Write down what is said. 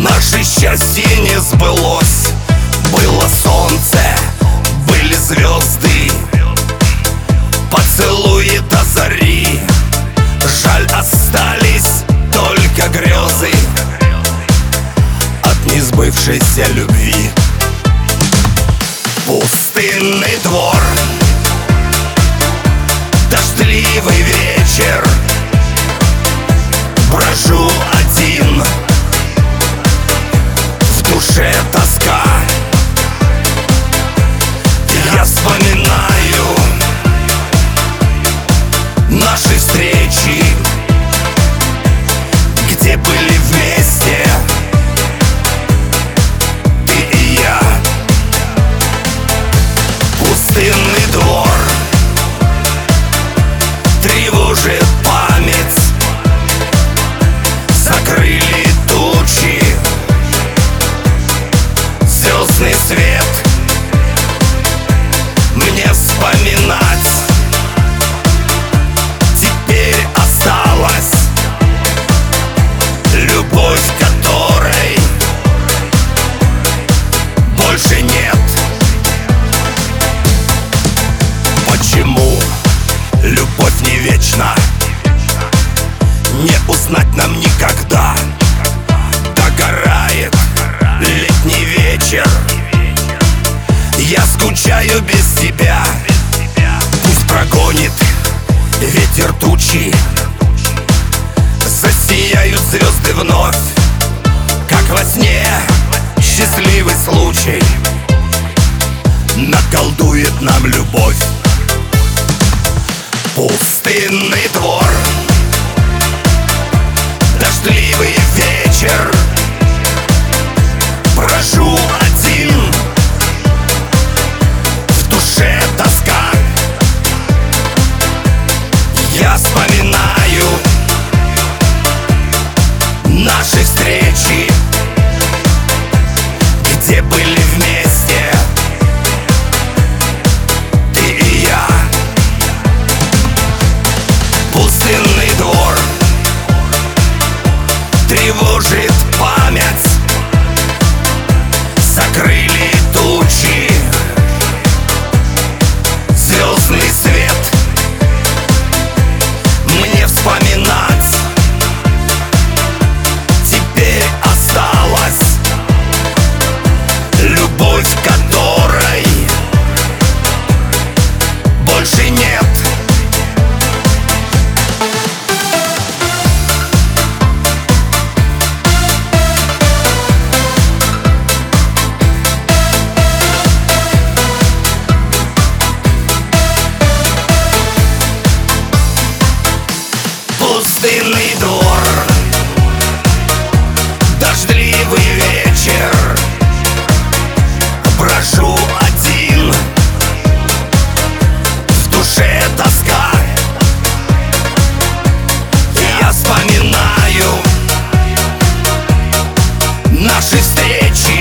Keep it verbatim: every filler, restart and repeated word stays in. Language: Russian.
Наше счастье не сбылось. Было солнце, были звезды, поцелуи до зари. Жаль, остались только грезы от несбывшейся любви. Пустынный двор, дождливый вечер, брожу один, в душе тоска. Я вспоминаю наши встречи, где были вместе ты и я. Пустынный двор тревожит память, закрыли тучи, звездный свет мне вспоминать. Теперь осталась любовь, которой больше нет. Почему любовь не вечна? Не узнать нам никогда. Догорает летний вечер, я скучаю без тебя. Пусть прогонит ветер тучи, засияют звезды вновь, как во сне счастливый случай наколдует нам любовь. Пустынный двор, дождливый вечер, брожу один, в душе тоска. Я вспоминаю наши встречи, где были вместе ты и я. Пустынный двор тревожит память, закрыли тучи, звездный свет мне вспоминать. Теперь осталась любовь, которой больше нет. Пустынный двор, дождливый вечер, брожу один, в душе тоска. Я вспоминаю наши встречи,